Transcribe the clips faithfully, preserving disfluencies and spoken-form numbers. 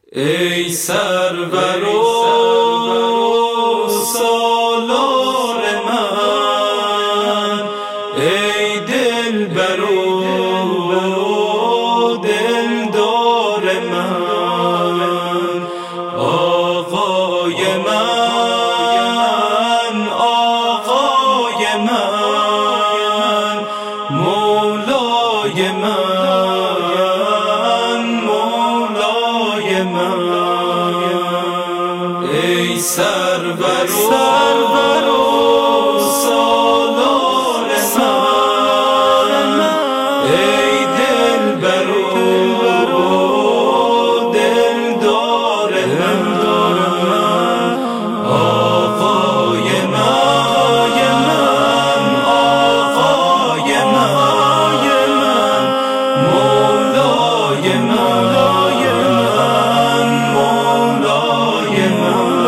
ای سرور و سالار من، ای دلبر و دلدار من، آقای من، آقای من، مولای من، مولای من. ای سرور و سالار من، ای دلبر و دلدار من، آقای من، آقای من، مولای من، مولای من.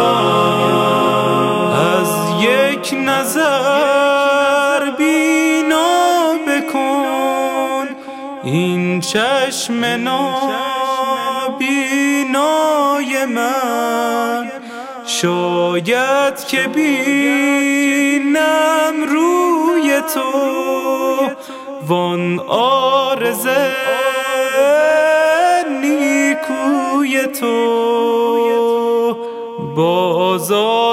از یک نظر بینا بکن این چشم نابینای من، شاید که بینم روی تو وان عارض نیکوی تو. بازا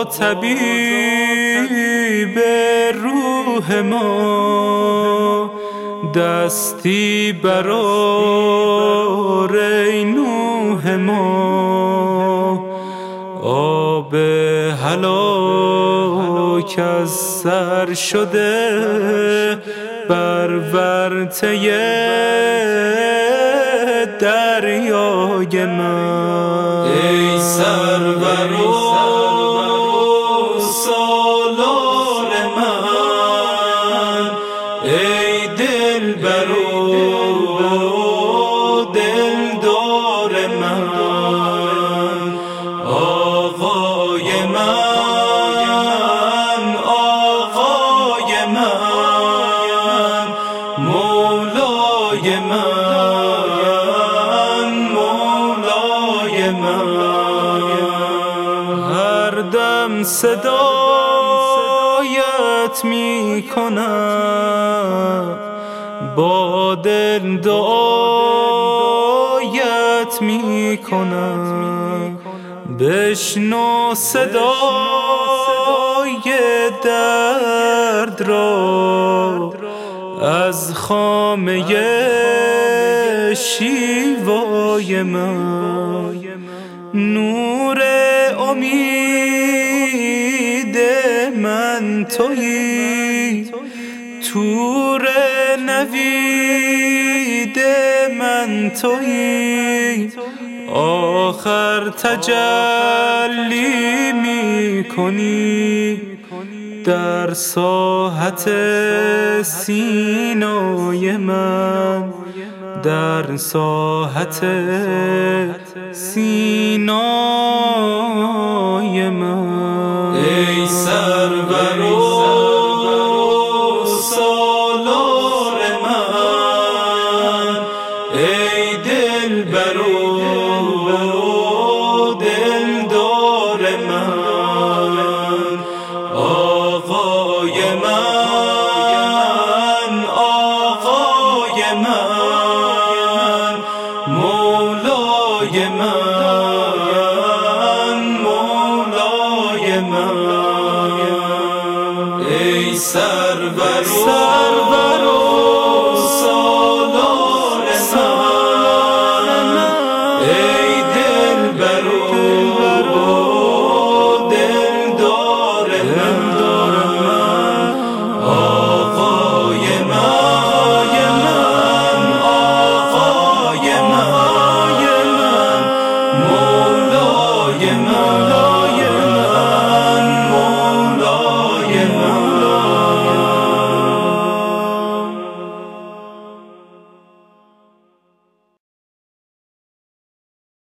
طبیب روح ما، دستی برار ای نوح ما. آب هلاک از سر شده بر ورطه دریای من. ای سرور و سالار من، ای دلبر و دلدار من، آقای من، آقای من، مولای من، مولای من. هر دم صدایت می کنم، با دل دعایت می کنم. بشنو صدای درد را از خامه شیوای من. نور امید من تویی، تور نوید من تویی. آخر تجلی می کنی در ساحت سینای من، در ساحت سینای من. ای سرور و سالار من، ای دلبر و دلدار من، آقای من، آقای من، مولای من، مولای من. ای سرور